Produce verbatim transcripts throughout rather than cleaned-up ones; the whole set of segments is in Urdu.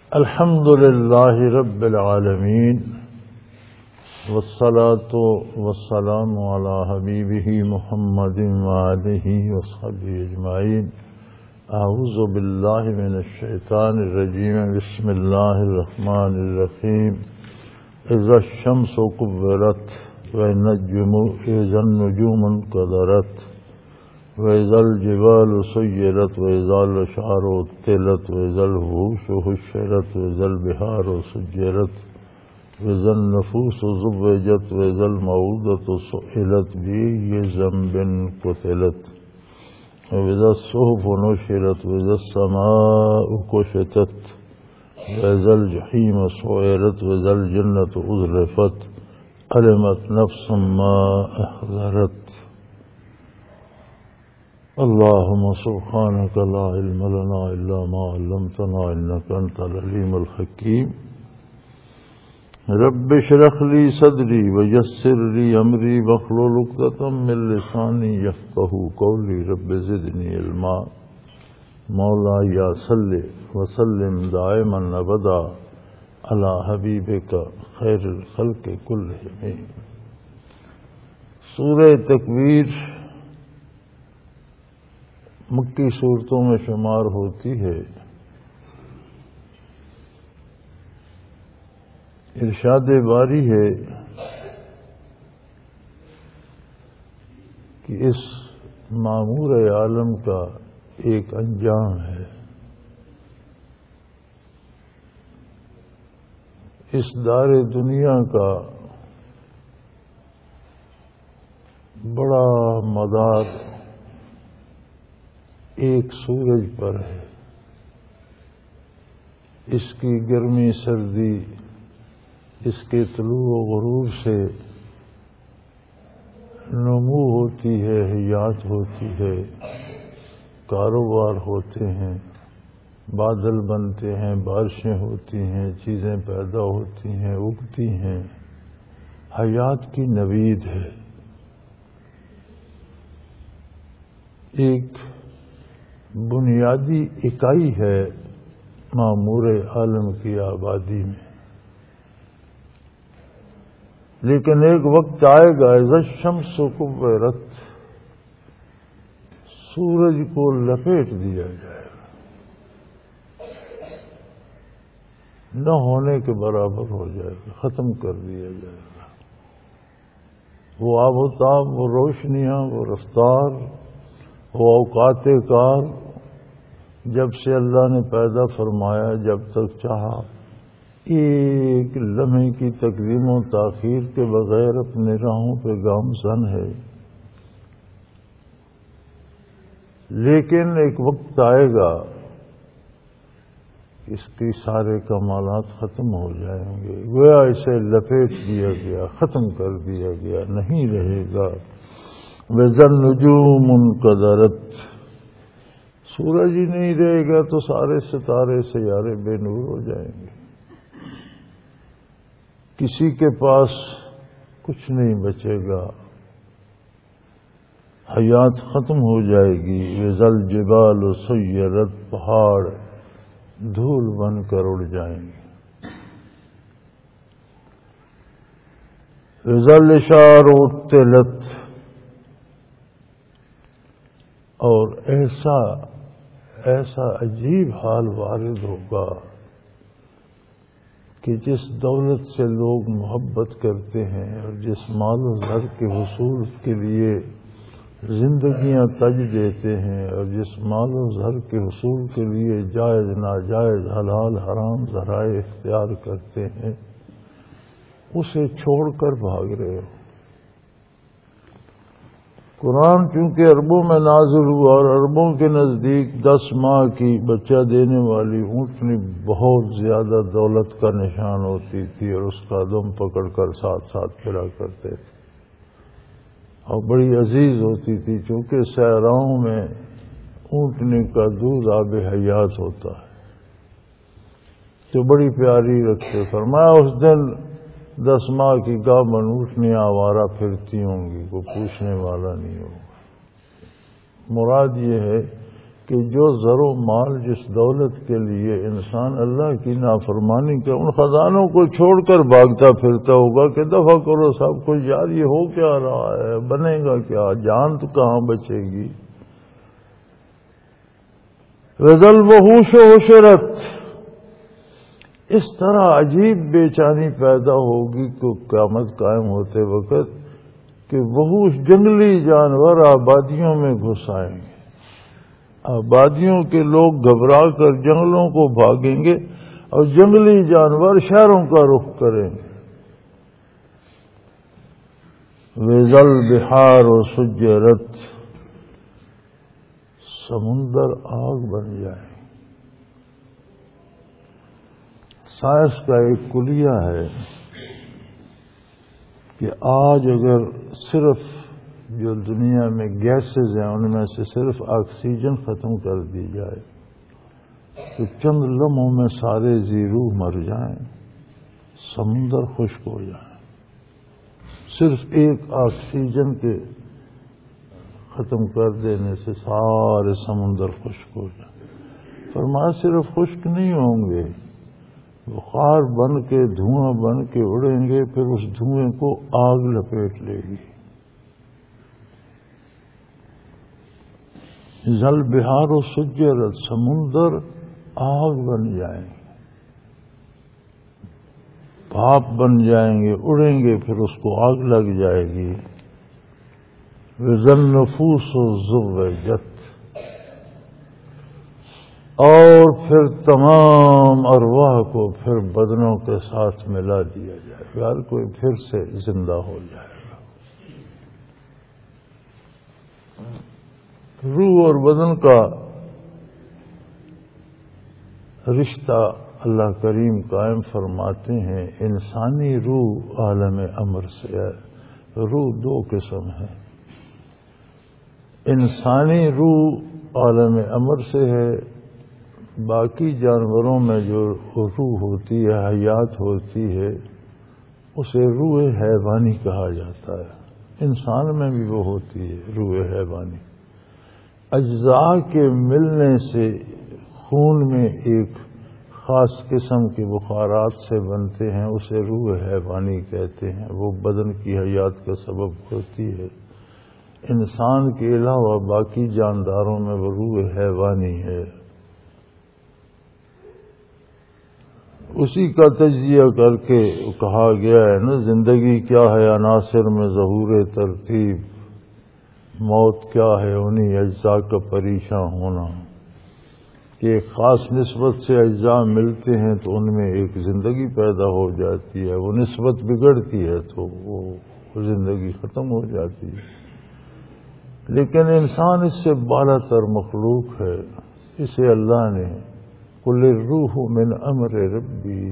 الحمد للہ رب العالمین والصلاة والسلام علی حبیبہ محمد وآلہ وصحبہ اجمعین. اعوذ باللہ من الشیطان الرجیم. بسم اللہ الرحمن الرحیم. اذا الشمس کورت واذا النجوم انکدرت وَإِذَا الْجِبَالُ سُيِّرَتْ وَإِذَا الْعِشَارُ عُطِّلَتْ وَإِذَا الْوُحُوشُ حُشِّرَتْ وَإِذَا الْبِحَارُ سُجِّرَتْ وَإِذَا النُّفُوسُ زُوِّجَتْ وَإِذَا الْمَوْءُودَةُ سُئِلَتْ بِأَيِّ ذَنبٍ قُتِلَتْ وَإِذَا الصُّحُفُ نُشِرَتْ وَإِذَا السَّمَاءُ كُشِطَتْ وَإِذَا الْجَحِيمُ سُعِّرَتْ وَإِذَا الْجَنَّةُ أُزْلِفَتْ عَلِمَتْ نَفْسٌ مَّا أَحْضَرَتْ. اللهم سبحانك لا علم لنا إلا ما علمتنا إنك أنت العليم الحكيم. رب اشرح لي صدري ويسر لي أمري واحلل عقدة من لساني يفقهوا قولي. رب زدني علما. مولاي صل وسلم دائما أبدا على حبيبك خير الخلق كلهم. سورہ تکویر مکی صورتوں میں شمار ہوتی ہے. ارشاد باری ہے کہ اس معمور عالم کا ایک انجام ہے. اس دار دنیا کا بڑا مدار ایک سورج پر ہے. اس کی گرمی سردی، اس کے طلوع و غروب سے نمو ہوتی ہے، حیات ہوتی ہے، کاروبار ہوتے ہیں، بادل بنتے ہیں، بارشیں ہوتی ہیں، چیزیں پیدا ہوتی ہیں، اگتی ہیں. حیات کی نوید ہے. ایک بنیادی اکائی ہے معمور عالم کی آبادی میں. لیکن ایک وقت آئے گا اذا الشمس کورت، سورج کو لپیٹ دیا جائے گا، نہ ہونے کے برابر ہو جائے گا، ختم کر دیا جائے گا. وہ آب و تاب، وہ روشنیاں، وہ رفتار، وہ اوقات کار جب سے اللہ نے پیدا فرمایا، جب تک چاہا ایک لمحے کی تقدیم و تاخیر کے بغیر اپنے راہوں پہ گامزن ہے. لیکن ایک وقت آئے گا اس کی سارے کمالات ختم ہو جائیں گے. گویا اسے لپیٹ دیا گیا، ختم کر دیا گیا، نہیں رہے گا. وَإِذَا النُّجُومُ انْكَدَرَتْ، سورج ہی نہیں رہے گا تو سارے ستارے سیارے بے نور ہو جائیں گے. کسی کے پاس کچھ نہیں بچے گا، حیات ختم ہو جائے گی. وَإِذَا الْجِبَالُ سُيِّرَتْ، پہاڑ دھول بن کر اڑ جائیں گے. وَإِذَا الْعِشَارُ عُطِّلَتْ، اور ایسا ایسا عجیب حال وارد ہوگا کہ جس دولت سے لوگ محبت کرتے ہیں اور جس مال و زر کے حصول کے لیے زندگیاں تج دیتے ہیں اور جس مال و زر کے حصول کے لیے جائز ناجائز حلال حرام ذرائع اختیار کرتے ہیں، اسے چھوڑ کر بھاگ رہے ہو. قرآن چونکہ عربوں میں نازل ہوا اور عربوں کے نزدیک دس ماہ کی بچہ دینے والی اونٹنی بہت زیادہ دولت کا نشان ہوتی تھی اور اس کا دم پکڑ کر ساتھ ساتھ پھرا کرتے تھے اور بڑی عزیز ہوتی تھی. چونکہ صحراؤں میں اونٹنی کا دودھ آب حیات ہوتا ہے تو بڑی پیاری رکھتے. فرمایا اس دن دس ماہ کی گاہ منوٹنیاں آوارہ پھرتی ہوں گی، کوئی پوچھنے والا نہیں ہوگا. مراد یہ ہے کہ جو زر و مال جس دولت کے لیے انسان اللہ کی نافرمانی کا ان خزانوں کو چھوڑ کر بھاگتا پھرتا ہوگا کہ دفع کرو سب کچھ، یار یہ ہو کیا رہا ہے، بنے گا کیا، جان تو کہاں بچے گی۔ وذل وحوش و حشرت، اس طرح عجیب بے چینی پیدا ہوگی کہ قیامت قائم ہوتے وقت کہ وحوش جنگلی جانور آبادیوں میں گھس آئیں گے، آبادیوں کے لوگ گھبرا کر جنگلوں کو بھاگیں گے اور جنگلی جانور شہروں کا رخ کریں گے۔ وذل بحار و سجرت، سمندر آگ بن جائے۔ سائنس کا ایک کلیہ ہے کہ آج اگر صرف جو دنیا میں گیسز ہیں ان میں سے صرف آکسیجن ختم کر دی جائے تو چند لمحوں میں سارے ذی روح مر جائیں، سمندر خشک ہو جائیں، صرف ایک آکسیجن کے ختم کر دینے سے سارے سمندر خشک ہو جائیں۔ فرمایا صرف خشک نہیں ہوں گے، بخار بن کے دھواں بن کے اڑیں گے، پھر اس دھوئیں کو آگ لپیٹ لے گی۔ ذل بحار و سجرت، سمندر آگ بن جائیں گے، بھاپ بن جائیں گے، اڑیں گے، پھر اس کو آگ لگ جائے گی۔ وذل نفوس و زوجت، اور پھر تمام ارواح کو پھر بدنوں کے ساتھ ملا دیا جائے گا، ہر کوئی پھر سے زندہ ہو جائے گا۔ روح اور بدن کا رشتہ اللہ کریم قائم فرماتے ہیں۔ انسانی روح عالم امر سے ہے۔ روح دو قسم ہے، انسانی روح عالم امر سے ہے، باقی جانوروں میں جو روح ہوتی ہے، حیات ہوتی ہے، اسے روح حیوانی کہا جاتا ہے۔ انسان میں بھی وہ ہوتی ہے روح حیوانی۔ اجزاء کے ملنے سے خون میں ایک خاص قسم کے بخارات سے بنتے ہیں، اسے روح حیوانی کہتے ہیں، وہ بدن کی حیات کا سبب ہوتی ہے۔ انسان کے علاوہ باقی جانداروں میں وہ روح حیوانی ہے۔ اسی کا تجزیہ کر کے کہا گیا ہے نا، زندگی کیا ہے عناصر میں ظہور ترتیب، موت کیا ہے انہی اجزاء کا پریشاں ہونا، کہ ایک خاص نسبت سے اجزاء ملتے ہیں تو ان میں ایک زندگی پیدا ہو جاتی ہے، وہ نسبت بگڑتی ہے تو وہ زندگی ختم ہو جاتی ہے۔ لیکن انسان اس سے بالا تر مخلوق ہے، اسے اللہ نے قل الروح من امر ربی،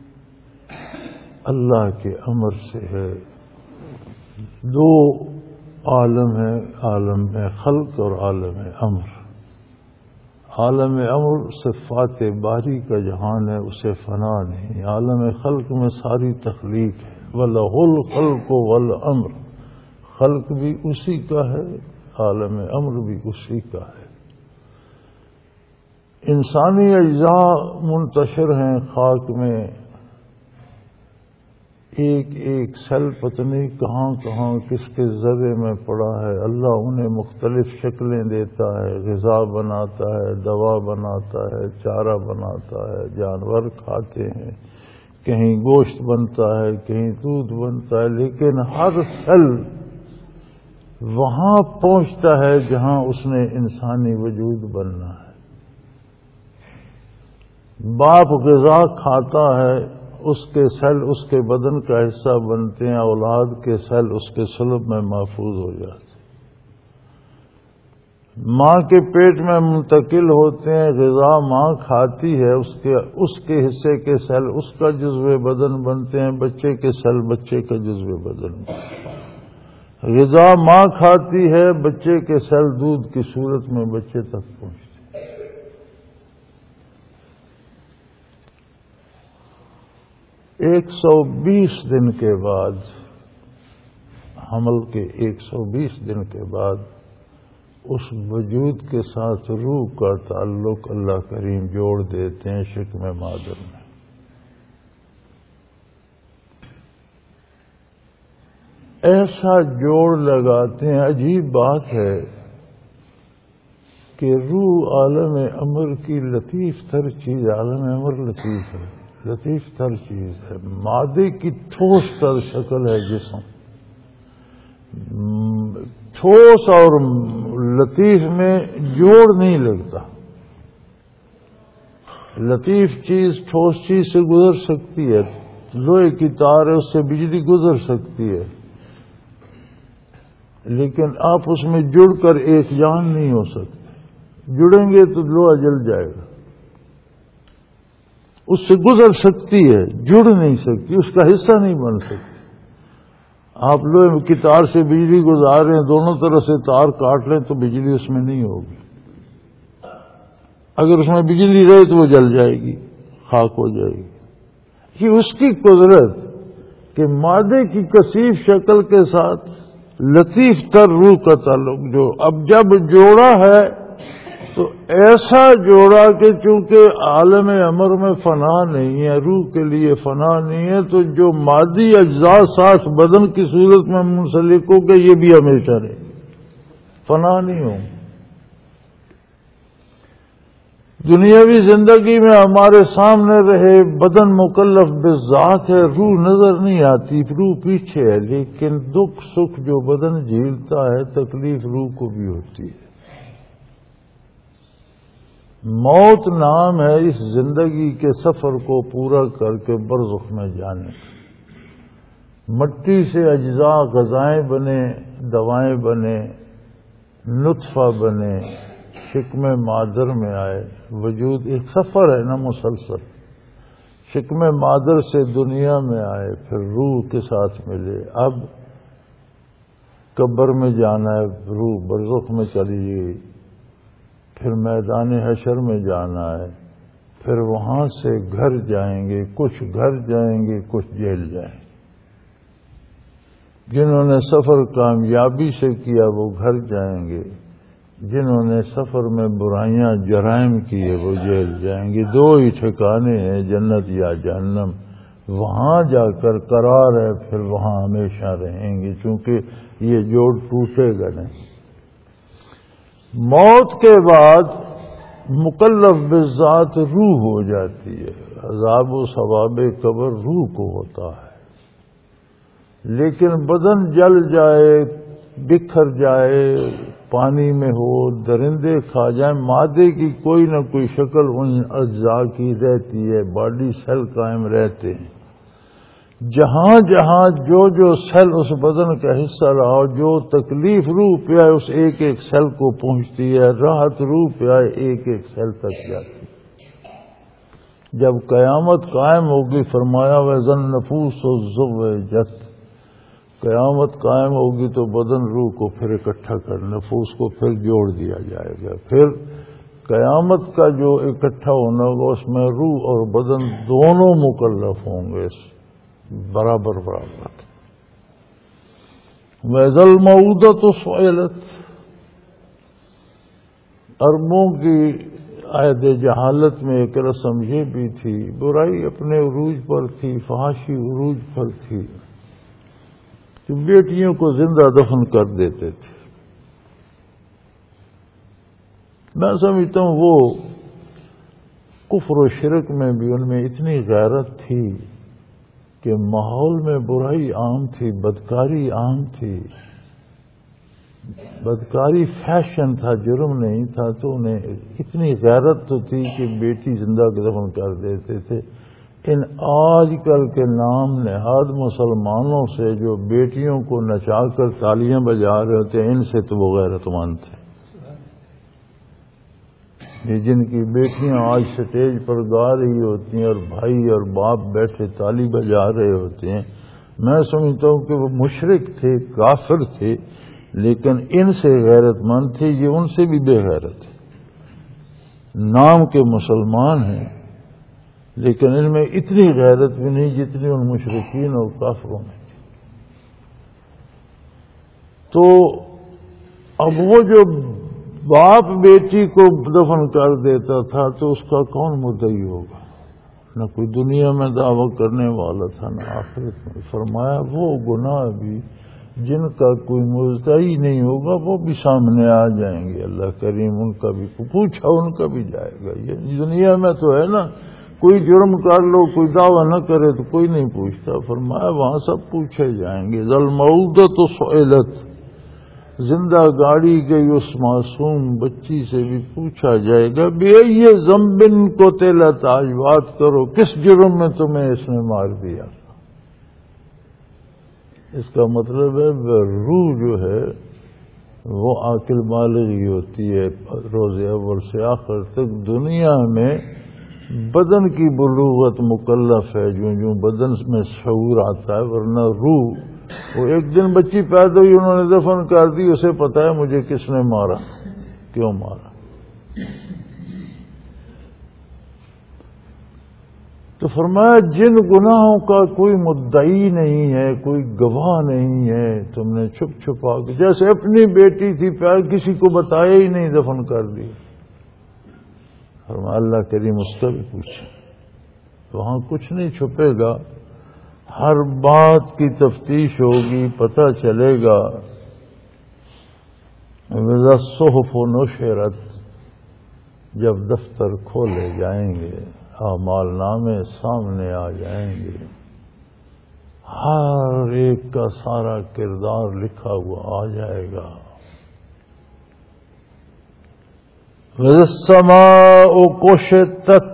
اللہ کے امر سے ہے۔ دو عالم ہے، عالم خلق اور عالم امر۔ عالم امر صفات باری کا جہان ہے، اسے فنا نہیں۔ عالم خلق میں ساری تخلیق ہے، وَلَهُ الْخَلْقُ وَالْأَمْرُ، خلق بھی اسی کا ہے، عالم امر بھی اسی کا ہے۔ انسانی اجزاء منتشر ہیں خاک میں، ایک ایک سیل پتہ نہیں کہاں کہاں کس کے ذرے میں پڑا ہے، اللہ انہیں مختلف شکلیں دیتا ہے، غذا بناتا ہے، دوا بناتا ہے، چارہ بناتا ہے، جانور کھاتے ہیں، کہیں گوشت بنتا ہے، کہیں دودھ بنتا ہے، لیکن ہر سیل وہاں پہنچتا ہے جہاں اس نے انسانی وجود بننا ہے۔ باپ غذا کھاتا ہے، اس کے سیل اس کے بدن کا حصہ بنتے ہیں، اولاد کے سیل اس کے صلب میں محفوظ ہو جاتے ہیں۔ ماں کے پیٹ میں منتقل ہوتے ہیں، غذا ماں کھاتی ہے، اس کے اس کے حصے کے سیل اس کا جزو بدن بنتے ہیں، بچے کے سیل بچے کا جزو بدن۔ غذا ماں کھاتی ہے، بچے کے سیل دودھ کی صورت میں بچے تک پہنچتے ہیں۔ ایک سو بیس دن کے بعد، حمل کے ایک سو بیس دن کے بعد اس وجود کے ساتھ روح کا تعلق اللہ کریم جوڑ دیتے ہیں شکم مادر میں. ایسا جوڑ لگاتے ہیں. عجیب بات ہے کہ روح عالم امر کی لطیف تر چیز. عالم امر لطیف ہے، لطیف تر چیز ہے. مادے کی ٹھوس تر شکل ہے جسم. ٹھوس اور لطیف میں جوڑ نہیں لگتا. لطیف چیز ٹھوس چیز سے گزر سکتی ہے. لوہے کی تار ہے، اس سے بجلی گزر سکتی ہے، لیکن آپ اس میں جڑ کر ایک جان نہیں ہو سکتے. جڑیں گے تو لوہا جل جائے گا. اس سے گزر سکتی ہے، جڑ نہیں سکتی، اس کا حصہ نہیں بن سکتی. آپ لوہے کی تار سے بجلی گزار رہے ہیں، دونوں طرف سے تار کاٹ لیں تو بجلی اس میں نہیں ہوگی. اگر اس میں بجلی رہے تو وہ جل جائے گی، خاک ہو جائے گی. یہ اس کی قدرت کہ مادے کی کثیف شکل کے ساتھ لطیف تر روح کا تعلق. جو اب جب جوڑا ہے تو ایسا جوڑا کہ چونکہ عالم امر میں فنا نہیں ہے، روح کے لیے فنا نہیں ہے، تو جو مادی اجزاء ساتھ بدن کی صورت میں منسلک ہو گئے یہ بھی ہمیشہ رہے، فنا نہیں ہوں. دنیاوی زندگی میں ہمارے سامنے رہے بدن مکلف بذات ہے، روح نظر نہیں آتی، روح پیچھے ہے، لیکن دکھ سکھ جو بدن جھیلتا ہے تکلیف روح کو بھی ہوتی ہے. موت نام ہے اس زندگی کے سفر کو پورا کر کے برزخ میں جانے. مٹی سے اجزاء غذائیں بنے، دوائیں بنے، نطفہ بنے، شکم مادر میں آئے. وجود ایک سفر ہے نا مسلسل. شکم مادر سے دنیا میں آئے، پھر روح کے ساتھ ملے. اب قبر میں جانا ہے، روح برزخ میں چلی گئی. پھر میدان حشر میں جانا ہے، پھر وہاں سے گھر جائیں گے. کچھ گھر جائیں گے، کچھ جیل جائیں گے. جنہوں نے سفر کامیابی سے کیا وہ گھر جائیں گے، جنہوں نے سفر میں برائیاں جرائم کیے وہ جیل جائیں گے. دو ہی ٹھکانے ہیں، جنت یا جہنم. وہاں جا کر قرار ہے، پھر وہاں ہمیشہ رہیں گے، چونکہ یہ جوڑ ٹوٹے گا نہیں. موت کے بعد مکلف بذات روح ہو جاتی ہے. عذاب و ثواب قبر روح کو ہوتا ہے، لیکن بدن جل جائے، بکھر جائے، پانی میں ہو، درندے کھا جائیں، مادے کی کوئی نہ کوئی شکل ان اجزاء کی رہتی ہے. باڈی سیل قائم رہتے ہیں. جہاں جہاں جو جو سیل اس بدن کا حصہ رہا، جو تکلیف روح پہ آئے اس ایک ایک سیل کو پہنچتی ہے، راحت روح پہ آئے ایک ایک سیل تک جاتی. جب قیامت قائم ہوگی فرمایا وَإِذَا النُّفُوسُ زُوِّجَتْ، قیامت قائم ہوگی تو بدن روح کو پھر اکٹھا کر، نفوس کو پھر جوڑ دیا جائے گا. پھر قیامت کا جو اکٹھا ہونا ہوگا اس میں روح اور بدن دونوں مکلف ہوں گے برابر برابر. وَإِذَا الْمَوْءُودَةُ سُئِلَتْ، عربوں کی عہد جہالت میں ایک رسم یہ بھی تھی، برائی اپنے عروج پر تھی، فحاشی عروج پر تھی، کہ بیٹیوں کو زندہ دفن کر دیتے تھے. میں سمجھتا ہوں وہ کفر و شرک میں بھی ان میں اتنی غیرت تھی کہ ماحول میں برائی عام تھی، بدکاری عام تھی. بدکاری فیشن تھا، جرم نہیں تھا، تو انہیں اتنی غیرت تو تھی کہ بیٹی زندہ دفن کر دیتے تھے. ان آج کل کے نام نہاد مسلمانوں سے جو بیٹیوں کو نچا کر تالیاں بجا رہے ہوتے ہیں، ان سے تو وہ غیرت مند تھے. یہ جن کی بیٹیاں آج سٹیج پر گا رہی ہوتی ہیں اور بھائی اور باپ بیٹھے تالی بجا رہے ہوتے ہیں، میں سمجھتا ہوں کہ وہ مشرک تھے، کافر تھے، لیکن ان سے غیرت مند تھے. یہ ان سے بھی بے غیرت ہے. نام کے مسلمان ہیں لیکن ان میں اتنی غیرت بھی نہیں جتنی ان مشرکین اور کافروں میں تھی. تو اب وہ جو باپ بیٹی کو دفن کر دیتا تھا تو اس کا کون مدعی ہوگا؟ نہ کوئی دنیا میں دعویٰ کرنے والا تھا نہ آخرت میں۔ فرمایا وہ گناہ بھی جن کا کوئی مدعی نہیں ہوگا وہ بھی سامنے آ جائیں گے، اللہ کریم ان کا بھی پوچھا ان کا بھی جائے گا۔ یہ دنیا میں تو ہے نا، کوئی جرم کر لو کوئی دعویٰ نہ کرے تو کوئی نہیں پوچھتا، فرمایا وہاں سب پوچھے جائیں گے۔ ذل موعودۃ سئلت، زندہ گاڑی گئی اس معصوم بچی سے بھی پوچھا جائے گا بِأَيِّ ذنب قُتِلَتْ، آج بات کرو کس جرم میں تمہیں اس نے مار دیا۔ اس کا مطلب ہے روح جو ہے وہ عاقل بالغی ہوتی ہے، روز اول سے آخر تک دنیا میں بدن کی بلوغت مکلف ہے، جو جو بدن میں شعور آتا ہے، ورنہ روح وہ ایک دن بچی پیدا ہوئی انہوں نے دفن کر دی، اسے پتا ہے مجھے کس نے مارا کیوں مارا۔ تو فرمایا جن گناہوں کا کوئی مدعی نہیں ہے، کوئی گواہ نہیں ہے، تم نے چھپ چھپا کے، جیسے اپنی بیٹی تھی پیار کسی کو بتایا ہی نہیں دفن کر دی، فرمایا اللہ کریم اس کا بھی پوچھے، وہاں کچھ نہیں چھپے گا، ہر بات کی تفتیش ہوگی، پتہ چلے گا۔ وَإِذَا الصُّحُفُ نُشِرَتْ، جب دفتر کھولے جائیں گے، اعمال نامے سامنے آ جائیں گے، ہر ایک کا سارا کردار لکھا ہوا آ جائے گا۔ وَإِذَا السَّمَاءُ كُشِطَتْ،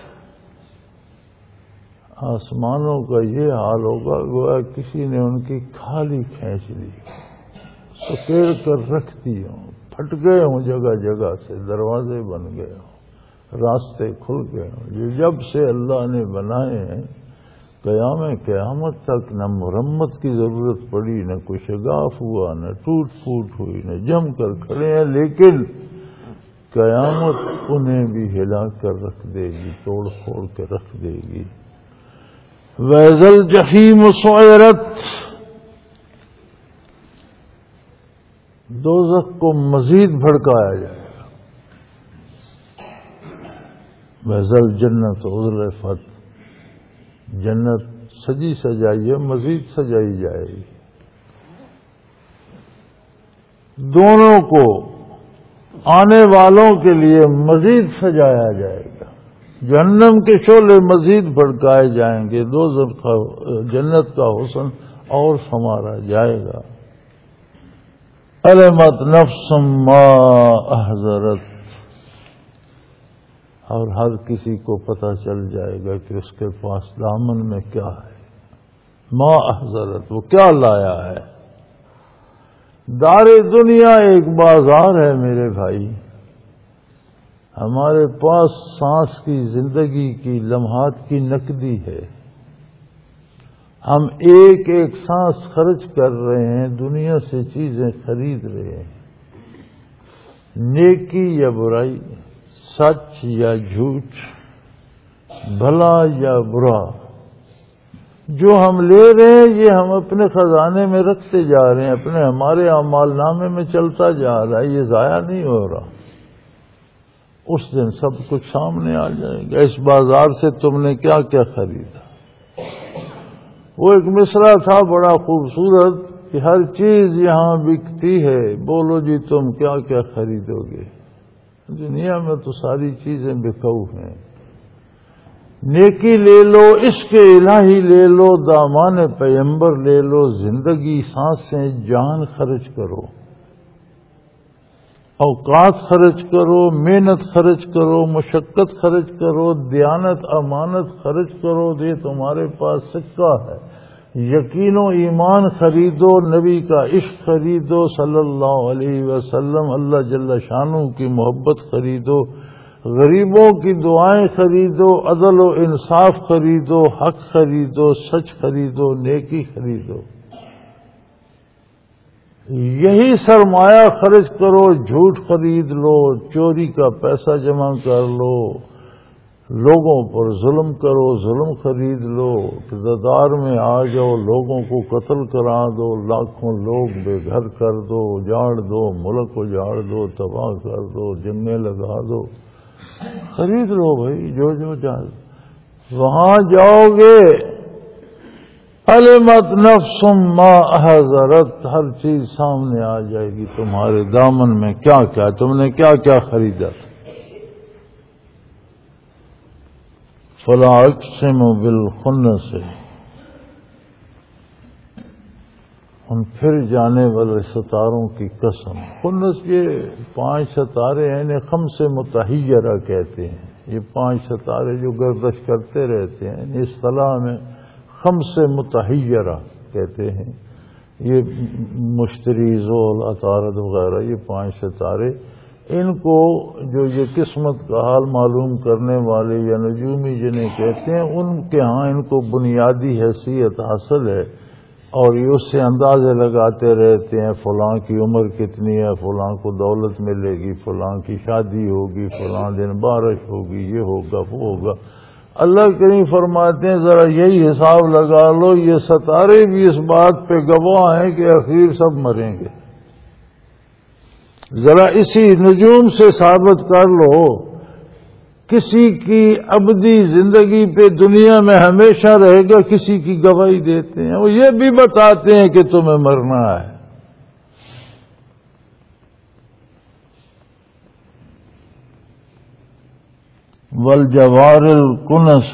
آسمانوں کا یہ حال ہوگا گویا کسی نے ان کی کھالی کھینچ لی، سکیڑ کر رکھ دی ہوں، پھٹ گئے ہوں جگہ جگہ سے، دروازے بن گئے ہوں، راستے کھل گئے ہوں، جو جب سے اللہ نے بنائے ہیں قیام قیامت تک نہ مرمت کی ضرورت پڑی، نہ کوئی شگاف ہوا، نہ ٹوٹ پھوٹ ہوئی، نہ جم کر کھڑے ہیں، لیکن قیامت انہیں بھی ہلا کر رکھ دے گی، توڑ پھوڑ کے رکھ دے گی۔ وَإِذَا الْجَحِيمُ سُعِرَتْ، دوزخ کو مزید بھڑکایا جائے گا۔ وَإِذَا الْجَنَّةُ أُزْلِفَتْ، جنت سجی سجائی ہے، مزید سجائی جائے گی، دونوں کو آنے والوں کے لیے مزید سجایا جائے گا، جہنم کے شعلے مزید بھڑکائے جائیں گے، دوزخ کا جنت کا حسن اور سنوارا جائے گا۔ علمت نفس ما احضرت، اور ہر کسی کو پتہ چل جائے گا کہ اس کے پاس دامن میں کیا ہے، ما احضرت، وہ کیا لایا ہے۔ دار دنیا ایک بازار ہے میرے بھائی، ہمارے پاس سانس کی زندگی کی لمحات کی نقدی ہے، ہم ایک ایک سانس خرچ کر رہے ہیں، دنیا سے چیزیں خرید رہے ہیں، نیکی یا برائی، سچ یا جھوٹ، بھلا یا برا، جو ہم لے رہے ہیں یہ ہم اپنے خزانے میں رکھتے جا رہے ہیں، اپنے ہمارے اعمال نامے میں چلتا جا رہا ہے، یہ ضائع نہیں ہو رہا۔ اس دن سب کچھ سامنے آ جائے گا، اس بازار سے تم نے کیا کیا خریدا۔ وہ ایک مصرع تھا بڑا خوبصورت کہ ہر چیز یہاں بکتی ہے، بولو جی تم کیا کیا خریدو گے۔ دنیا میں تو ساری چیزیں بکاؤ ہیں، نیکی لے لو، عشق الہی لے لو، دامان پیغمبر لے لو، زندگی سانسیں جان خرچ کرو، اوقات خرچ کرو، محنت خرچ کرو، مشقت خرچ کرو، دیانت امانت خرچ کرو، یہ تمہارے پاس سکہ ہے۔ یقین و ایمان خریدو، نبی کا عشق خریدو صلی اللہ علیہ وسلم، اللہ جل شانہ کی محبت خریدو، غریبوں کی دعائیں خریدو، عدل و انصاف خریدو، حق خریدو، سچ خریدو، نیکی خریدو، یہی سرمایہ خرچ کرو، جھوٹ خرید لو، چوری کا پیسہ جمع کر لو، لوگوں پر ظلم کرو، ظلم خرید لو، اقتدار میں آ جاؤ، لوگوں کو قتل کرا دو، لاکھوں لوگ بے گھر کر دو، اجاڑ دو، ملک اجاڑ دو، تباہ کر دو، جنگیں لگا دو، خرید لو بھائی جو جو جائے، وہاں جاؤ گے علمت نفس ما احضرت، ہر چیز سامنے آ جائے گی تمہارے دامن میں، کیا کیا تم نے کیا کیا خریدا تھا۔ فلا اقسم بالخنس، ان پھر جانے والے ستاروں کی قسم۔ خنس یہ پانچ ستارے ہیں، انہیں خمس متحیرہ کہتے ہیں، یہ پانچ ستارے جو گردش کرتے رہتے ہیں، اصطلاح میں خمس متحیرہ کہتے ہیں۔ یہ مشتری، زول، عطارد وغیرہ، یہ پانچ ستارے، ان کو جو یہ قسمت کا حال معلوم کرنے والے یا نجومی جنہیں کہتے ہیں، ان کے ہاں ان کو بنیادی حیثیت حاصل ہے، اور یہ اس سے اندازے لگاتے رہتے ہیں فلاں کی عمر کتنی ہے، فلاں کو دولت ملے گی، فلاں کی شادی ہوگی، فلاں دن بارش ہوگی، یہ ہوگا وہ ہوگا۔ اللہ کریم فرماتے ہیں ذرا یہی حساب لگا لو، یہ ستارے بھی اس بات پہ گواہ ہیں کہ اخیر سب مریں گے۔ ذرا اسی نجوم سے ثابت کر لو، کسی کی ابدی زندگی پہ دنیا میں ہمیشہ رہے گا، کسی کی گواہی دیتے ہیں، وہ یہ بھی بتاتے ہیں کہ تمہیں مرنا ہے۔ والجوار الکنس،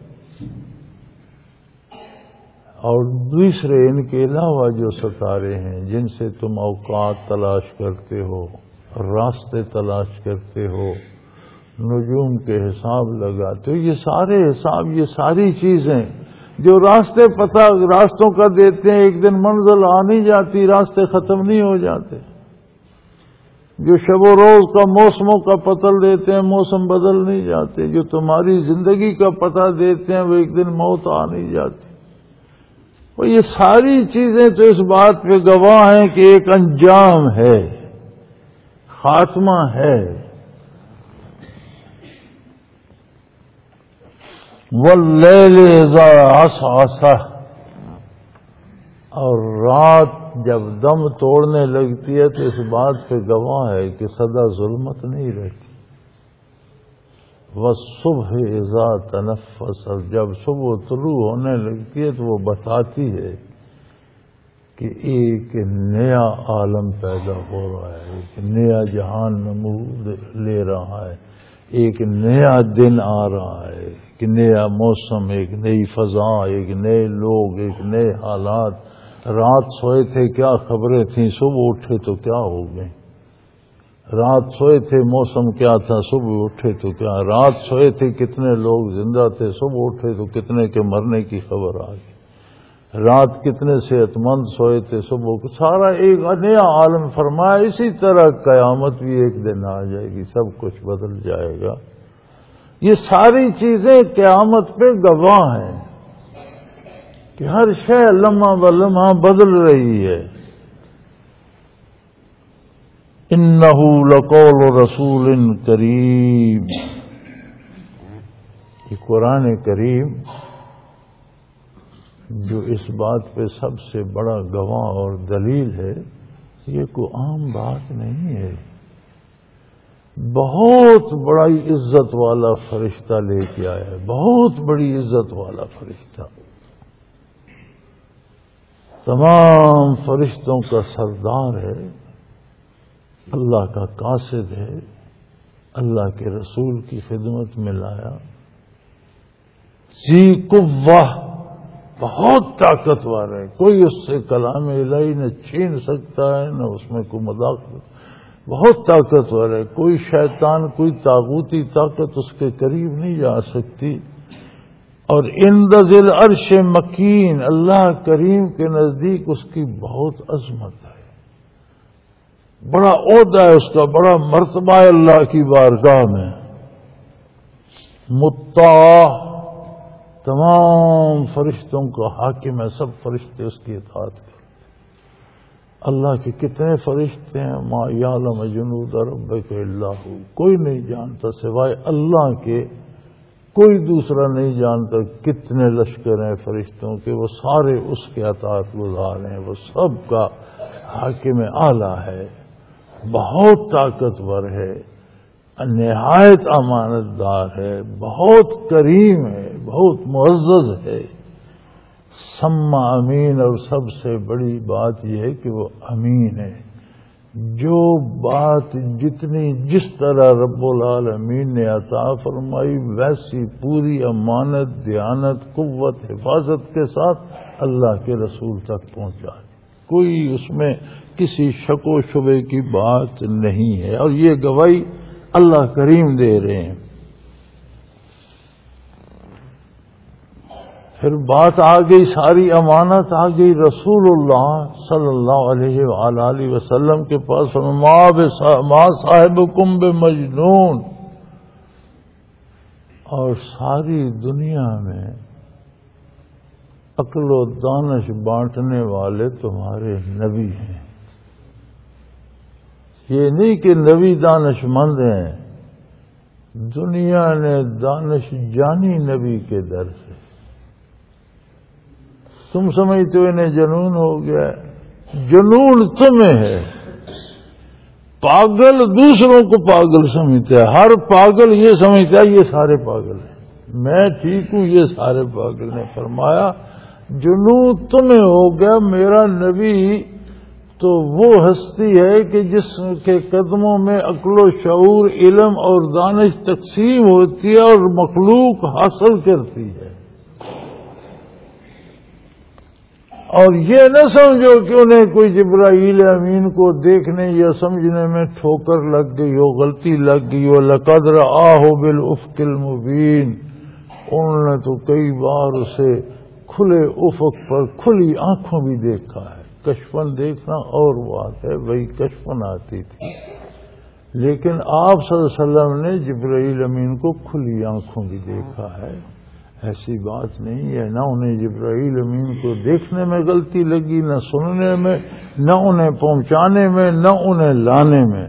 اور دوسرے ان کے علاوہ جو ستارے ہیں جن سے تم اوقات تلاش کرتے ہو، راستے تلاش کرتے ہو، نجوم کے حساب لگاتے ہو، یہ سارے حساب، یہ ساری چیزیں جو راستے پتہ راستوں کا دیتے ہیں، ایک دن منزل آ نہیں جاتی، راستے ختم نہیں ہو جاتے۔ جو شب و روز کا موسموں کا پتہ دیتے ہیں، موسم بدل نہیں جاتے۔ جو تمہاری زندگی کا پتہ دیتے ہیں، وہ ایک دن موت آ نہیں جاتی۔ اور یہ ساری چیزیں تو اس بات پہ گواہ ہیں کہ ایک انجام ہے، خاتمہ ہے۔ واللیل اذا عسعس، اور رات جب دم توڑنے لگتی ہے تو اس بات پہ گواہ ہے کہ سدا ظلمت نہیں رہتی۔ والصبح اذا تنفس، اور جب صبح طلوع ہونے لگتی ہے تو وہ بتاتی ہے کہ ایک نیا عالم پیدا ہو رہا ہے، ایک نیا جہان نمود لے رہا ہے، ایک نیا دن آ رہا ہے، ایک نیا موسم، ایک نئی فضا، ایک نئے لوگ، ایک نئے حالات۔ رات سوئے تھے کیا خبریں تھیں، صبح اٹھے تو کیا ہو گئے۔ رات سوئے تھے موسم کیا تھا، صبح اٹھے تو کیا۔ رات سوئے تھے کتنے لوگ زندہ تھے، صبح اٹھے تو کتنے کے مرنے کی خبر آ گئی۔ رات کتنے صحت مند سوئے تھے، صبح کو سارا ایک نیا عالم فرمایا۔ اسی طرح قیامت بھی ایک دن آ جائے گی، سب کچھ بدل جائے گا۔ یہ ساری چیزیں قیامت پہ گواہ ہیں کہ ہر شے لمحہ بلمحہ بدل رہی ہے۔ انہ لقول رسول کریم، یہ قرآن کریم جو اس بات پہ سب سے بڑا گواہ اور دلیل ہے، یہ کوئی عام بات نہیں ہے۔ بہت بڑی عزت والا فرشتہ لے کے آیا ہے، بہت بڑی عزت والا فرشتہ، تمام فرشتوں کا سردار ہے، اللہ کا قاصد ہے، اللہ کے رسول کی خدمت میں لایا۔ ذی قوہ، بہت طاقتور ہے، کوئی اس سے کلام الہی نہ چھین سکتا ہے، نہ اس میں کوئی مداخلت۔ بہت طاقتور ہے، کوئی شیطان، کوئی طاغوتی طاقت اس کے قریب نہیں جا سکتی۔ اور عند ذی العرش مکین، اللہ کریم کے نزدیک اس کی بہت عظمت ہے، بڑا عہدہ ہے اس کا، بڑا مرتبہ ہے اللہ کی بارگاہ میں۔ مطاع، تمام فرشتوں کا حاکم ہے، سب فرشتے اس کی اطاعت کرتے۔ اللہ کے کتنے فرشتے ہیں، ما یعلم جنود ربک الا ہو، کوئی نہیں جانتا سوائے اللہ کے کوئی دوسرا نہیں جانتا کتنے لشکر ہیں فرشتوں کے، وہ سارے اس کے اطاعت گزار ہیں، وہ سب کا حاکم اعلیٰ ہے، بہت طاقتور ہے، نہایت امانت دار ہے، بہت کریم ہے، بہت معزز ہے، سما امین، اور سب سے بڑی بات یہ ہے کہ وہ امین ہے۔ جو بات جتنی جس طرح رب العالمین نے عطا فرمائی ویسی پوری امانت، دیانت، قوت، حفاظت کے ساتھ اللہ کے رسول تک پہنچا دی، کوئی اس میں کسی شک و شبے کی بات نہیں ہے، اور یہ گواہی اللہ کریم دے رہے ہیں۔ پھر بات آ گئی، ساری امانت آ گئی رسول اللہ صلی اللہ علیہ وآلہ وسلم کے پاس، ما صاحبکم بمجنون، اور ساری دنیا میں عقل و دانش بانٹنے والے تمہارے نبی ہیں۔ یہ نہیں کہ نبی دانش مند ہیں، دنیا نے دانش جانی نبی کے در سے۔ تم سمجھتے ہو انہیں جنون ہو گیا ہے، جنون تمہیں ہے، پاگل دوسروں کو پاگل سمجھتا ہے، ہر پاگل یہ سمجھتا ہے یہ سارے پاگل ہیں، میں ٹھیک ہوں یہ سارے پاگل نے فرمایا جنون تمہیں ہو گیا۔ میرا نبی تو وہ ہستی ہے کہ جس کے قدموں میں عقل و شعور، علم اور دانش تقسیم ہوتی ہے اور مخلوق حاصل کرتی ہے، اور یہ نہ سمجھو کہ انہیں کوئی جبرائیل امین کو دیکھنے یا سمجھنے میں ٹھوکر لگ گئی ہو، غلطی لگ گئی ہو۔ لقد رآہ بالافق المبین، انہوں نے تو کئی بار اسے کھلے افق پر کھلی آنکھوں بھی دیکھا ہے۔ کشفن دیکھنا اور بات ہے، وہی کشفن آتی تھی، لیکن آپ صلی اللہ علیہ وسلم نے جبرائیل امین کو کھلی آنکھوں بھی دیکھا ہے، ایسی بات نہیں ہے۔ نہ انہیں جبرائیل امین کو دیکھنے میں غلطی لگی، نہ سننے میں، نہ انہیں پہنچانے میں، نہ انہیں لانے میں۔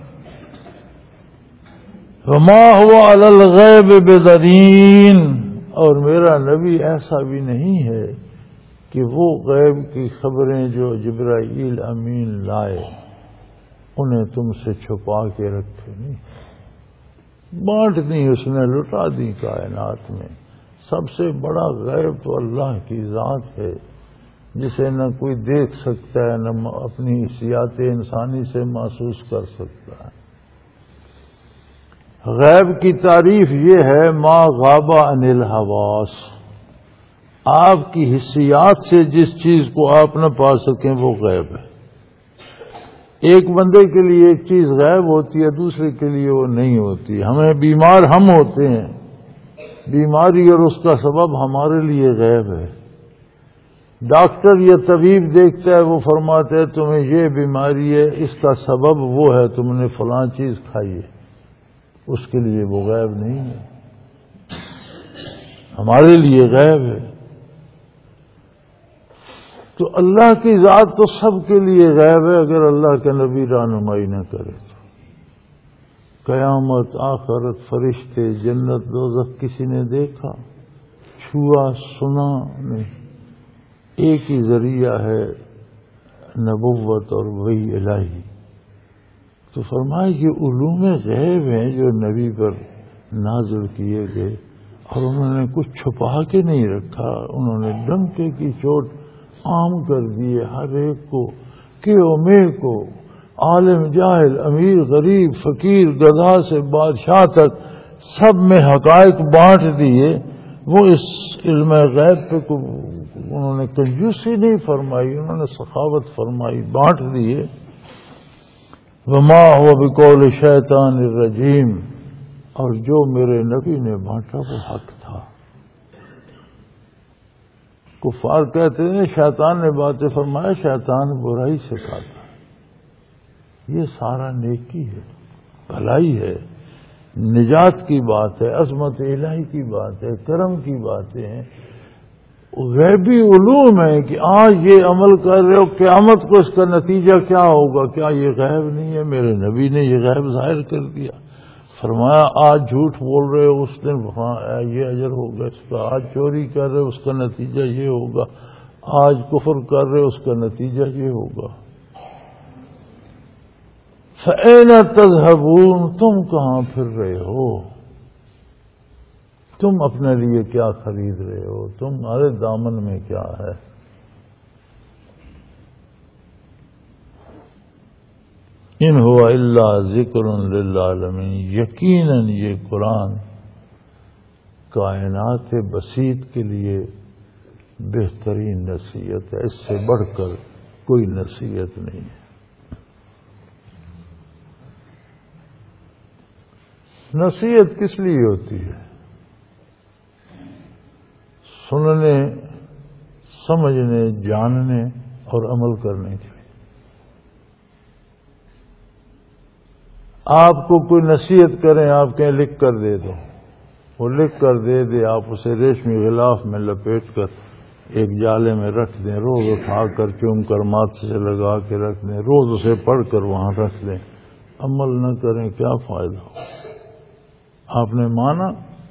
وما هو علی الغیب بضنین، اور میرا نبی ایسا بھی نہیں ہے کہ وہ غیب کی خبریں جو جبرائیل امین لائے انہیں تم سے چھپا کے رکھے، نہیں، بانٹ دی اس نے، لٹا دی کائنات میں۔ سب سے بڑا غیب تو اللہ کی ذات ہے، جسے نہ کوئی دیکھ سکتا ہے، نہ اپنی حیثیت انسانی سے محسوس کر سکتا ہے۔ غیب کی تعریف یہ ہے ما غاب عن الحواس، آپ کی حسیات سے جس چیز کو آپ نہ پا سکیں وہ غیب ہے۔ ایک بندے کے لیے ایک چیز غیب ہوتی ہے، دوسرے کے لیے وہ نہیں ہوتی۔ ہمیں بیمار ہم ہوتے ہیں، بیماری اور اس کا سبب ہمارے لیے غیب ہے۔ ڈاکٹر یا طبیب دیکھتا ہے، وہ فرماتا ہے تمہیں یہ بیماری ہے، اس کا سبب وہ ہے، تم نے فلاں چیز کھائی ہے، اس کے لیے وہ غیب نہیں ہے، ہمارے لیے غیب ہے۔ تو اللہ کی ذات تو سب کے لیے غیب ہے، اگر اللہ کے نبی رہنمائی نہ کرے تو۔ قیامت، آخرت، فرشتے، جنت، دوزخ کسی نے دیکھا، چھوا، سنا نہیں، ایک ہی ذریعہ ہے نبوت اور وحی الہی۔ تو فرمایا یہ علوم غیب ہیں جو نبی پر نازل کیے گئے، اور انہوں نے کچھ چھپا کے نہیں رکھا، انہوں نے ڈنکے کی چوٹ عام کر دیے ہر ایک کو، کہ امیر کو، عالم جاہل، امیر غریب، فقیر گدھا سے بادشاہ تک سب میں حقائق بانٹ دیے۔ وہ اس علم غیب پہ کو انہوں نے کنجوسی نہیں فرمائی، انہوں نے سخاوت فرمائی، بانٹ دیے۔ وما هو بقول شیطان الرجیم، اور جو میرے نبی نے بانٹا وہ حق تھا۔ کفار کہتے ہیں شیطان نے باتیں فرمایا، شیطان برائی سکھاتا ہے، یہ سارا نیکی ہے، بھلائی ہے، نجات کی بات ہے، عظمت الہی کی بات ہے، کرم کی باتیں ہیں، غیبی علوم ہے کہ آج یہ عمل کر رہے ہو، قیامت کو اس کا نتیجہ کیا ہوگا، کیا یہ غیب نہیں ہے؟ میرے نبی نے یہ غیب ظاہر کر دیا۔ فرمایا آج جھوٹ بول رہے ہو، اس دن وہاں یہ اجر ہوگا اس کا، آج چوری کر رہے ہو اس کا نتیجہ یہ ہوگا، آج کفر کر رہے ہو اس کا نتیجہ یہ ہوگا۔ فَأَيْنَ تَذْهَبُونَ، تم کہاں پھر رہے ہو؟ تم اپنے لیے کیا خرید رہے ہو؟ تمہارے دامن میں کیا ہے؟ ان ہوا الا ذکر للعالمین، یقیناً یہ قرآن کائنات بسیط کے لیے بہترین نصیحت ہے، اس سے بڑھ کر کوئی نصیحت نہیں ہے۔ نصیحت کس لیے ہوتی ہے؟ سننے، سمجھنے، جاننے اور عمل کرنے کے لیے۔ آپ کو کوئی نصیحت کریں، آپ کہیں لکھ کر دے دو، وہ لکھ کر دے دے، آپ اسے ریشمی غلاف میں لپیٹ کر ایک جالے میں رکھ دیں، روز اٹھا کر چوم کر ماتھے سے لگا کے رکھ دیں، روز اسے پڑھ کر وہاں رکھ دیں، عمل نہ کریں، کیا فائدہ ہو؟ آپ نے مانا؟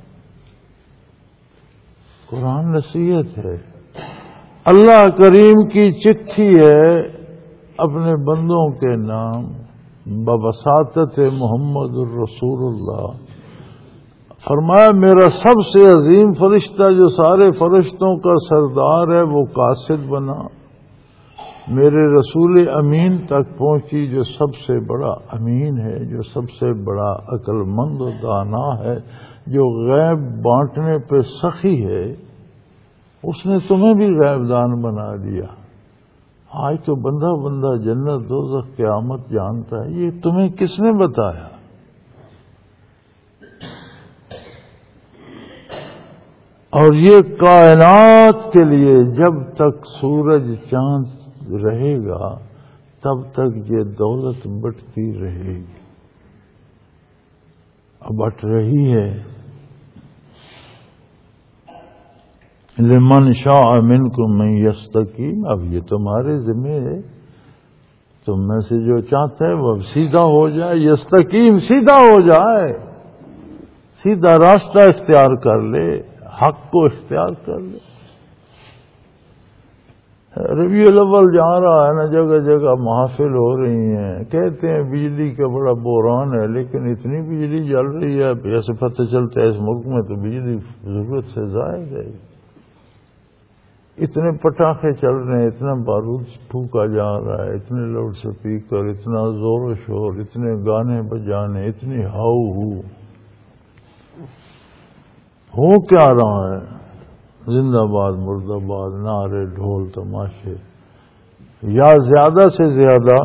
قرآن نصیحت ہے، اللہ کریم کی چٹھی ہے اپنے بندوں کے نام، بواسطت محمد الرسول اللہ۔ فرمایا میرا سب سے عظیم فرشتہ جو سارے فرشتوں کا سردار ہے وہ قاصد بنا، میرے رسول امین تک پہنچی جو سب سے بڑا امین ہے، جو سب سے بڑا عقل مند و دانا ہے، جو غیب بانٹنے پہ سخی ہے، اس نے تمہیں بھی غیب دان بنا دیا۔ آج تو بندہ بندہ جنت دوزخ قیامت جانتا ہے، یہ تمہیں کس نے بتایا؟ اور یہ کائنات کے لیے جب تک سورج چاند رہے گا تب تک یہ دولت بٹتی رہے گی، اب بٹ رہی ہے۔ لمن شاء منکم من یستقیم، اب یہ تمہارے ذمہ ہے، تم میں سے جو چاہتا ہے وہ سیدھا ہو جائے، یستقیم سیدھا ہو جائے، سیدھا راستہ اختیار کر لے، حق کو اختیار کر لے۔ ربیع الاول جا رہا ہے نا، جگہ جگہ محافل ہو رہی ہیں، کہتے ہیں بجلی کا بڑا بحران ہے، لیکن اتنی بجلی جل رہی ہے، ایسے پتہ چلتا ہے اس ملک میں تو بجلی ضرورت سے زائد ہے، اتنے پٹاخے چل رہے ہیں، اتنا بارود پھونکا جا رہا ہے، اتنے لاؤڈ سپیکر، اتنا زور و شور، اتنے گانے بجانے، اتنی ہاؤ ہو ہو کیا رہا ہے؟ زندہ باد مرد آباد، نعرے ڈھول تماشے، یا زیادہ سے زیادہ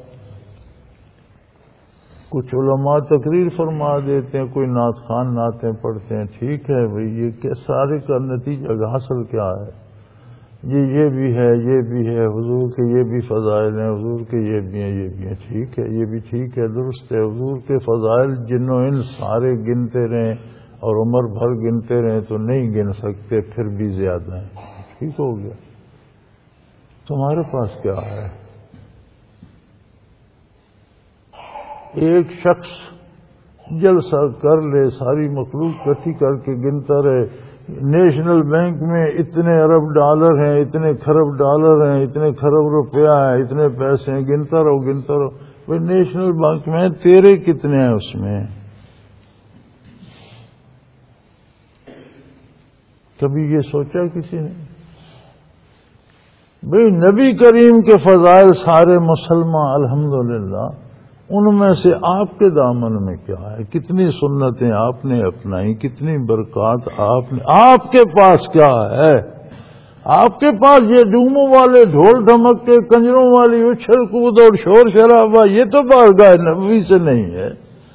کچھ علماء تقریر فرما دیتے ہیں، کوئی نعت خوان نعتیں پڑھتے ہیں، ٹھیک ہے بھئی، یہ کہ سارے کا نتیجہ حاصل کیا ہے؟ یہ یہ بھی ہے، یہ بھی ہے، حضور کے یہ بھی فضائل ہیں، حضور کے یہ بھی ہیں، یہ بھی ہیں، ٹھیک ہے، یہ بھی ٹھیک ہے، درست ہے، حضور کے فضائل جن و ان سارے گنتے رہیں اور عمر بھر گنتے رہیں تو نہیں گن سکتے، پھر بھی زیادہ ہیں، ٹھیک ہو گیا۔ تمہارے پاس کیا ہے؟ ایک شخص جلسہ کر لے، ساری مخلوق اکٹھی کر کے گنتا رہے، نیشنل بینک میں اتنے ارب ڈالر ہیں، اتنے کھرب ڈالر ہیں، اتنے کھرب روپیہ ہیں، اتنے پیسے ہیں، گنتا رہو گنتا رہو، بھائی نیشنل بینک میں تیرے کتنے ہیں اس میں؟ کبھی یہ سوچا کسی نے؟ بھئی نبی کریم کے فضائل سارے مسلمان الحمدللہ، ان میں سے آپ کے دامن میں کیا ہے؟ کتنی سنتیں آپ نے اپنائی، کتنی برکات آپ نے، آپ کے پاس کیا ہے؟ آپ کے پاس یہ ڈوموں والے ڈھول ڈھمک کے کنجروں والی اچھل کود اور شور شرابہ، یہ تو بارگاہ نبوی سے نہیں ہے۔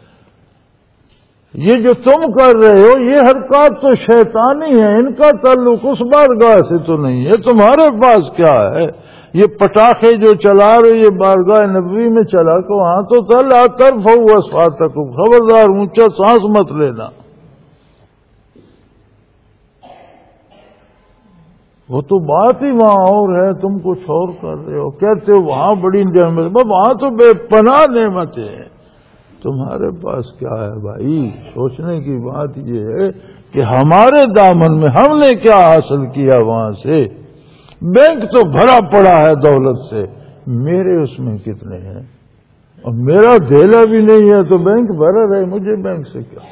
یہ جو تم کر رہے ہو یہ حرکات تو شیطانی ہیں، ان کا تعلق اس بارگاہ سے تو نہیں ہے۔ تمہارے پاس کیا ہے؟ یہ پٹاخے جو چلا رہے یہ بارگاہ نبوی میں چلا کہ وہاں تو تل آ کر فو اصواتکم، خبردار اونچا سانس مت لینا۔ وہ تو بات ہی وہاں اور ہے، تم کچھ اور کر رہے ہو، کہتے ہو وہاں بڑی نعمت، وہاں تو بے پناہ نعمتیں ہیں، تمہارے پاس کیا ہے بھائی؟ سوچنے کی بات یہ ہے کہ ہمارے دامن میں ہم نے کیا حاصل کیا وہاں سے؟ بینک تو بھرا پڑا ہے دولت سے، میرے اس میں کتنے ہیں؟ اور میرا دھیلا بھی نہیں ہے تو بینک بھرا رہے، مجھے بینک سے کیا؟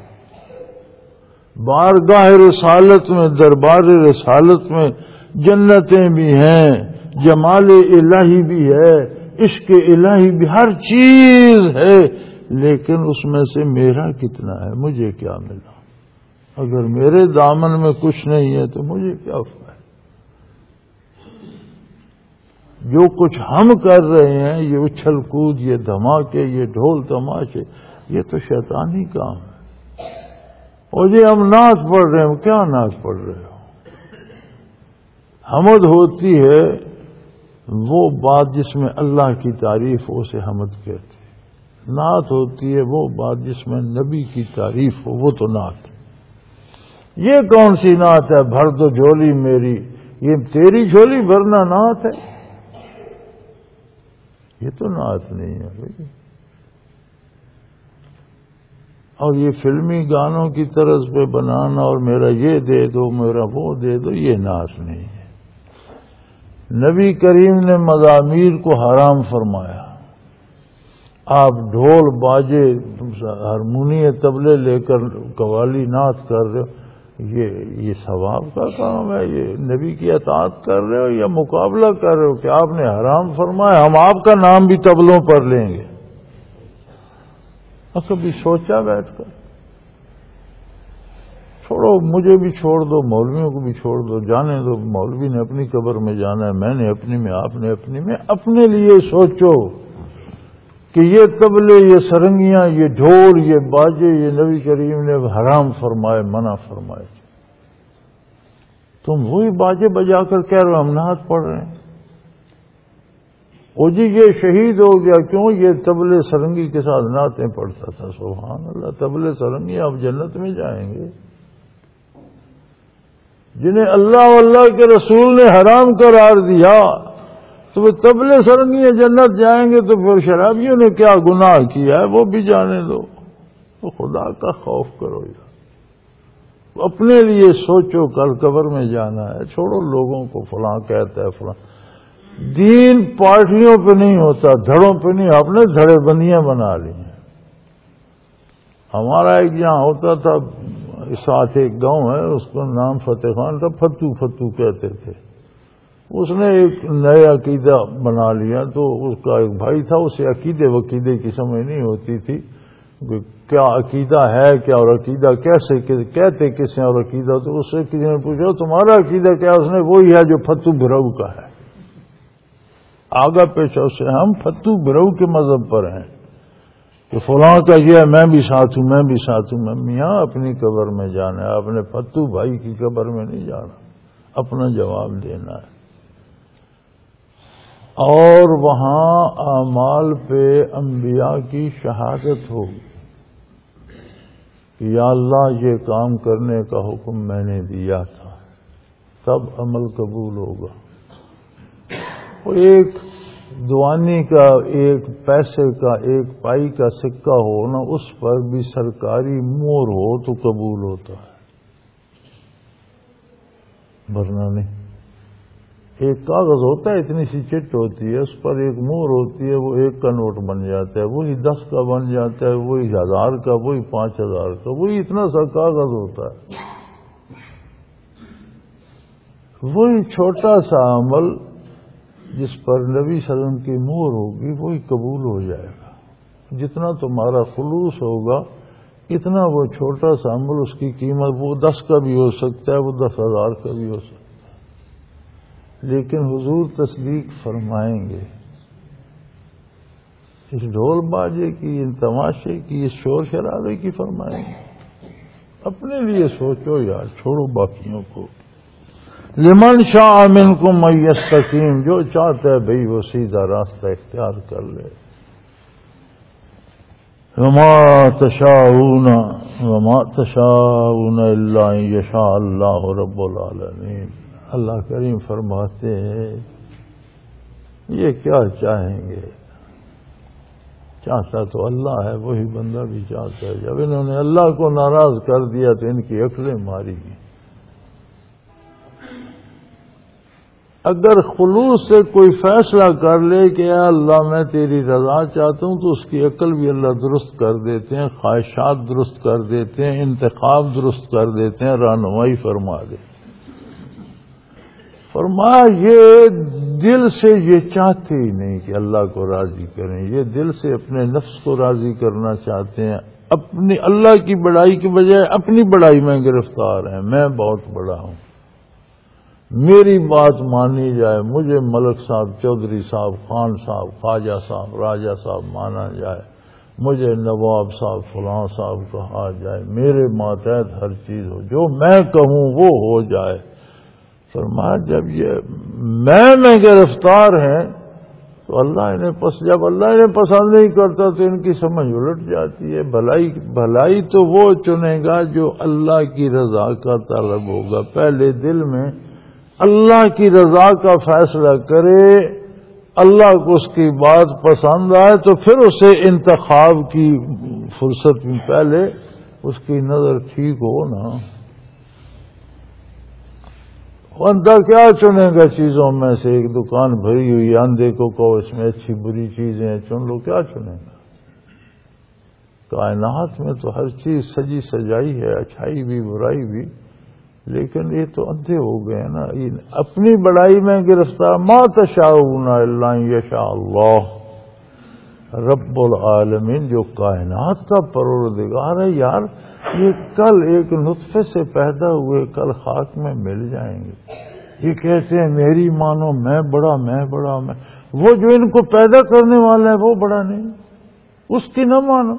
بارگاہ رسالت میں، دربار رسالت میں جنتیں بھی ہیں، جمال الہی بھی ہے، عشق الہی بھی، ہر چیز ہے، لیکن اس میں سے میرا کتنا ہے؟ مجھے کیا ملا؟ اگر میرے دامن میں کچھ نہیں ہے تو مجھے کیا فائدہ؟ جو کچھ ہم کر رہے ہیں، یہ اچھل کود، یہ دھماکے، یہ ڈھول تماشے، یہ تو شیطانی کام ہے۔ اور جی ہم نعت پڑھ رہے ہیں، کیا نعت پڑھ رہے ہو؟ حمد ہوتی ہے وہ بات جس میں اللہ کی تعریف ہو، اسے حمد کہتے ہیں۔ نعت ہوتی ہے وہ بات جس میں نبی کی تعریف ہو، وہ تو نعت۔ یہ کون سی نعت ہے؟ بھر دو جھولی میری، یہ تیری جھولی بھرنا نعت ہے؟ یہ تو نعت نہیں ہے بھائی۔ اور یہ فلمی گانوں کی طرز پہ بنانا اور میرا یہ دے دو، میرا وہ دے دو، یہ نعت نہیں ہے۔ نبی کریم نے مزامیر کو حرام فرمایا۔ آپ ڈھول باجے ہارمونی طبلے لے کر قوالی نعت کر رہے ہو، یہ یہ ثواب کا کام ہے؟ یہ نبی کی اطاعت کر رہے ہو یا مقابلہ کر رہے ہو کہ آپ نے حرام فرمایا، ہم آپ کا نام بھی طبلوں پر لیں گے؟ اور کبھی سوچا بیٹھ کر؟ چھوڑو، مجھے بھی چھوڑ دو، مولویوں کو بھی چھوڑ دو، جانے دو، مولوی نے اپنی قبر میں جانا ہے، میں نے اپنی میں، آپ نے اپنی میں۔ اپنے لیے سوچو کہ یہ طبلے، یہ سرنگیاں، یہ ڈھول، یہ باجے، یہ نبی کریم نے حرام فرمائے، منع فرمائے تھے۔ تم وہی باجے بجا کر کہہ رہے ہو ہم نعت پڑھ رہے ہیں۔ او جی یہ شہید ہو گیا، کیوں؟ یہ طبلے سرنگی کے ساتھ نعتیں پڑھتا تھا۔ سبحان اللہ، طبلے سرنگی آپ جنت میں جائیں گے؟ جنہیں اللہ و اللہ کے رسول نے حرام قرار دیا تو وہ طبلے سرنگی جنت جائیں گے، تو پھر شرابیوں نے کیا گناہ کیا ہے وہ بھی جانے دو۔ تو خدا کا خوف کرو یار، اپنے لیے سوچو، کل قبر میں جانا ہے۔ چھوڑو لوگوں کو، فلاں کہتا ہے فلاں۔ دین پارٹیوں پہ نہیں ہوتا، دھڑوں پہ نہیں، آپ نے دھڑے بندیاں بنا لی ہیں۔ ہمارا ایک یہاں ہوتا تھا، ساتھ ایک گاؤں ہے، اس کا نام فتح خان تھا، فتو فتو کہتے تھے۔ اس نے ایک نیا عقیدہ بنا لیا، تو اس کا ایک بھائی تھا، اسے عقیدے وقیدے کی سمجھ نہیں ہوتی تھی، کیا عقیدہ ہے کیا، اور عقیدہ کیسے کہتے کس نے، اور عقیدہ تو اس سے کسی نے پوچھا تمہارا عقیدہ کیا؟ اس نے وہی ہے جو فتو برو کا ہے۔ آگا پیچھا اس سے ہم فتو برو کے مذہب پر ہیں کہ فلاں کا یہ ہے، میں بھی ساتھ ہوں، میں بھی ساتھ ہوں۔ میں میاں اپنی قبر میں جانا ہے، اپنے فتو بھائی کی قبر میں نہیں جانا، اپنا جواب دینا ہے۔ اور وہاں اعمال پہ انبیاء کی شہادت ہوگی کہ یا اللہ یہ کام کرنے کا حکم میں نے دیا تھا، تب عمل قبول ہوگا۔ وہ ایک دوانی کا، ایک پیسے کا، ایک پائی کا سکہ ہو نا، اس پر بھی سرکاری مور ہو تو قبول ہوتا ہے، ورنہ نہیں۔ ایک کاغذ ہوتا ہے، اتنی سی چٹ ہوتی ہے، اس پر ایک مور ہوتی ہے، وہ ایک کا نوٹ بن جاتا ہے، وہی دس کا بن جاتا ہے، وہی ہزار کا، وہی پانچ ہزار کا، وہی اتنا سا کاغذ ہوتا ہے۔ وہی چھوٹا سا عمل جس پر نبی صلی اللہ علیہ وسلم کی مہر ہوگی وہی قبول ہو جائے گا۔ جتنا تمہارا خلوص ہوگا اتنا وہ چھوٹا سا عمل، اس کی قیمت وہ دس کا بھی ہو سکتا ہے، وہ دس ہزار کا بھی ہو سکتا ہے، لیکن حضور تصدیق فرمائیں گے۔ اس ڈھول باجے کی، ان تماشے کی، اس شور شرابے کی فرمائیں گے؟ اپنے لیے سوچو یار، چھوڑو باقیوں کو۔ لمن شاء منکم ان یستقیم، جو چاہتا ہے بھئی وہ سیدھا راستہ اختیار کر لے۔ وما تشاءون وما تشاءون الا ان یشاء اللہ رب العالمین۔ اللہ کریم فرماتے ہیں یہ کیا چاہیں گے، چاہتا تو اللہ ہے، وہی بندہ بھی چاہتا ہے۔ جب انہوں نے اللہ کو ناراض کر دیا تو ان کی عقلیں ماری گئی۔ اگر خلوص سے کوئی فیصلہ کر لے کہ اے اللہ میں تیری رضا چاہتا ہوں، تو اس کی عقل بھی اللہ درست کر دیتے ہیں، خواہشات درست کر دیتے ہیں، انتخاب درست کر دیتے ہیں، رہنمائی فرما دیتے ہیں۔ فرمایا یہ دل سے یہ چاہتے ہی نہیں کہ اللہ کو راضی کریں، یہ دل سے اپنے نفس کو راضی کرنا چاہتے ہیں، اپنی اللہ کی بڑائی کی بجائے اپنی بڑائی میں گرفتار ہیں۔ میں بہت بڑا ہوں، میری بات مانی جائے، مجھے ملک صاحب، چودھری صاحب، خان صاحب، خواجہ صاحب، راجہ صاحب مانا جائے، مجھے نواب صاحب، فلاں صاحب کہا جائے، میرے ماتحت ہر چیز ہو، جو میں کہوں وہ ہو جائے۔ فرمایا جب یہ میں میں گرفتار ہیں تو اللہ انہیں پس جب اللہ انہیں پسند نہیں کرتا تو ان کی سمجھ الٹ جاتی ہے۔ بھلائی بھلائی تو وہ چنے گا جو اللہ کی رضا کا طالب ہوگا، پہلے دل میں اللہ کی رضا کا فیصلہ کرے، اللہ کو اس کی بات پسند آئے تو پھر اسے انتخاب کی فرصت میں پہلے اس کی نظر ٹھیک ہو نا۔ بندہ کیا چنے گا چیزوں میں سے؟ ایک دکان بھری ہوئی، اندھے کو کہو اس میں اچھی بری چیزیں ہیں، چن لو، کیا چنے گا؟ کائنات میں تو ہر چیز سجی سجائی ہے، اچھائی بھی برائی بھی، لیکن یہ تو اندھے ہو گئے نا، اپنی بڑائی میں گرفتار۔ ما تشاءون الا ان یشاء اللہ رب العالمین، جو کائنات کا پروردگار ہے۔ یار یہ کل ایک نطفے سے پیدا ہوئے، کل خاک میں مل جائیں گے۔ یہ کہتے ہیں میری مانو، میں بڑا میں بڑا میں، وہ جو ان کو پیدا کرنے والا ہے وہ بڑا نہیں، اس کی نہ مانو۔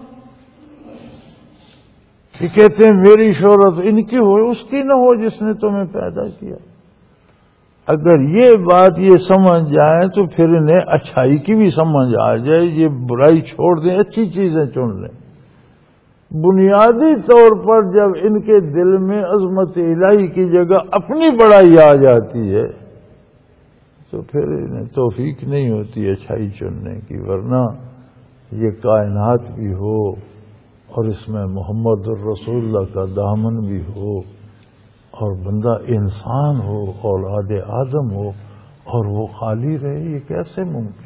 یہ کہتے ہیں میری شہرت ان کی ہو، اس کی نہ ہو جس نے تمہیں پیدا کیا۔ اگر یہ بات یہ سمجھ جائیں تو پھر انہیں اچھائی کی بھی سمجھ آ جائے، یہ برائی چھوڑ دیں، اچھی چیزیں چن لیں۔ بنیادی طور پر جب ان کے دل میں عظمت الہی کی جگہ اپنی بڑائی آ جاتی ہے تو پھر انہیں توفیق نہیں ہوتی اچھائی چننے کی، ورنہ یہ کائنات بھی ہو اور اس میں محمد الرسول اللہ کا دامن بھی ہو اور بندہ انسان ہو، اولاد آدم ہو، اور وہ خالی رہے، یہ کیسے ممکن؟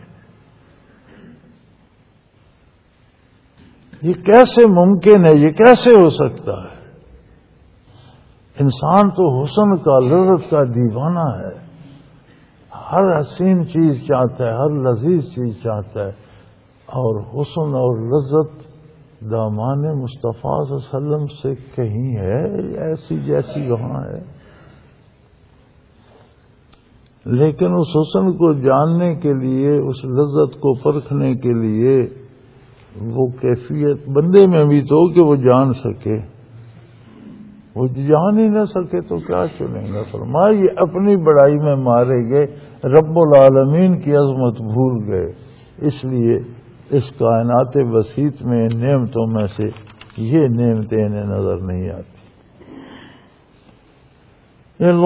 یہ کیسے ممکن ہے؟ یہ کیسے ہو سکتا ہے؟ انسان تو حسن کا، لذت کا دیوانہ ہے، ہر حسین چیز چاہتا ہے، ہر لذیذ چیز چاہتا ہے، اور حسن اور لذت دامان مصطفیٰ صلی اللہ علیہ وسلم سے کہیں ہے ایسی جیسی وہاں ہے؟ لیکن اس حسن کو جاننے کے لیے، اس لذت کو پرکھنے کے لیے وہ کیفیت بندے میں بھی تو کہ وہ جان سکے، وہ جان ہی نہ سکے تو کیا چنے گا؟ فرمایا یہ اپنی بڑائی میں مارے گئے، رب العالمین کی عظمت بھول گئے، اس لیے اس کائنات وسیط میں نعمتوں میں سے یہ نعمتیں انہیں نظر نہیں آتی۔